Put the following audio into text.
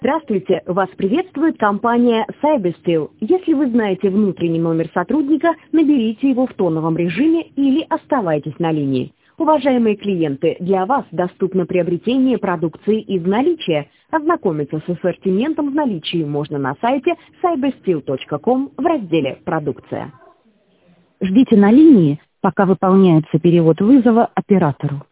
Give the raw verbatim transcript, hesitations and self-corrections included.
Здравствуйте, вас приветствует компания Cybersteel. Если вы знаете внутренний номер сотрудника, наберите его в тоновом режиме или оставайтесь на линии. Уважаемые клиенты, для вас доступно приобретение продукции из наличия. Ознакомиться с ассортиментом в наличии можно на сайте cybersteel точка ком в разделе «Продукция». Ждите на линии, пока выполняется перевод вызова оператору.